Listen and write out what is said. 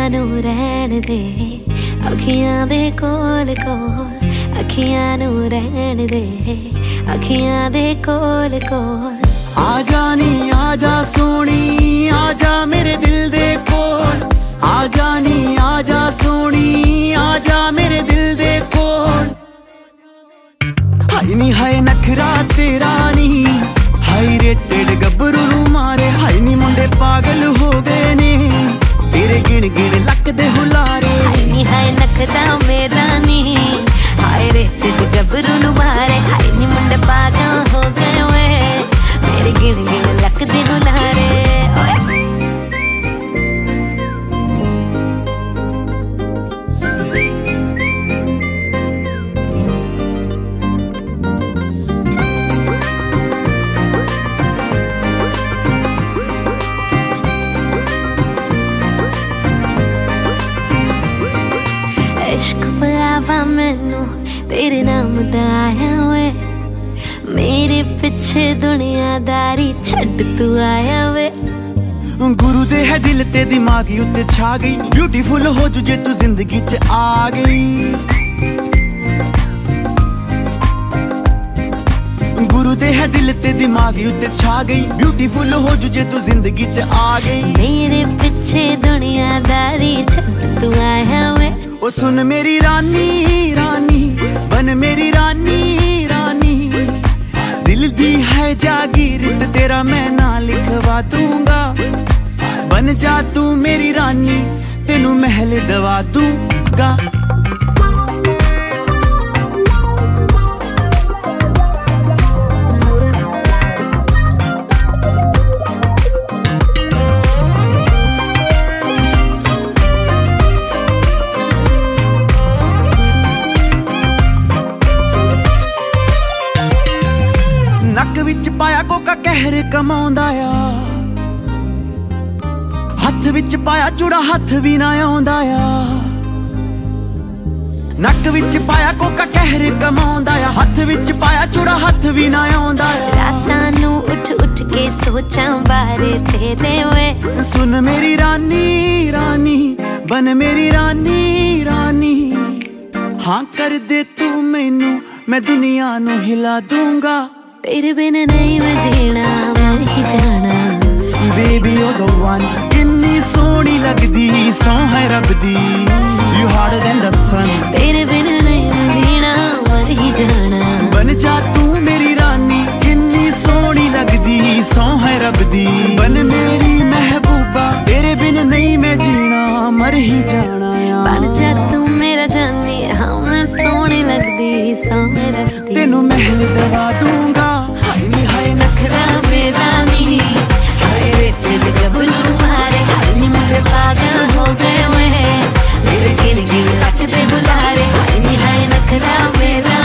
नू रहन दे, अखियां दे कोल कोल, अखियां नू रहन दे, अखियां दे कोल कोल। आजा नी आजा सोनी, आजा मेरे दिल दे कोल, आजा नी आजा सोनी, आजा मेरे दिल दे कोल। हाय नी हाय नखरा तेरा नी, हाय रेटेड गब्बरू नू मारे, हाय नी मुंडे पागल हो गए ने तेरे गिण गिण लक दे हुलारे। हाय नी हाय नखरा मेरा नी, हाय रेटेड गब्बरू नू मारे, हाय नी मुंडे पागल हो गए वे मेरे गिण गिण लक दे हुलारे। इश्क बुलावा मैनू तेरे नाम दा आया वे, मेरे पिछे दुनियादारी छड्ड तू आया वे। गुरु दे है दिल ते दिमागी उत्ते छा गई, ब्यूटीफुल हो जू जे तू जिंदगी च आ गई। गुरु दे है दिल ते दिमागी उत्ते छा गई, ब्यूटीफुल हो जू जे तू जिंदगी च आ गई। मेरे पिछे दुनियादारी छड्ड तू आया वे। ओ सुन मेरी रानी रानी, बन मेरी रानी रानी, दिल दी है जागीर ते तेरा मैं ना लिखवा दूंगा। बन जा तू मेरी रानी, तेनू महल दवा दूंगा। नक विच पाया कोका कहर कमाउंदा आ, हथ विच पाया चूड़ा हथ भी ना आउंदा आ। नक विच पाया कोका कहर कमाउंदा आ, हथ विच पाया चूड़ा हथ भी ना आउंदा आ। रातां नू उठ उठ के सोचां बारे तेरे वे। सुन मेरी रानी रानी, बन मेरी रानी रानी, हाँ कर दे तू मैनू, मैं दुनिया नू हिला दूंगा। तेरे बिन नहीं मैं जीना, मर ही जाना। बेबी ओ द वन, किन्नी सोहनी लगदी सौ है रब दी, you harder than the sun. तेरे बिन नहीं मैं जीना, मर ही जाना। बन जा तू मेरी रानी, किन्नी सोहनी लगदी सौ है रब दी, बन मेरी महबूबा, तेरे बिन नहीं मैं जीना, मर ही जाना। बन जा तू मेरा जानी, हाँ मैं सोहनी लगदी सौ है रब दी, तेनू महल दवा दूंगा। हाय नी हाय नखरा मेरा नी, हाय रेटेड गब्बरू मारे, हाय नी मुंडे पागल हो गए वे मेरे गिण गिण लक दे हुलारे। हाय नी हाय नखरा मेरा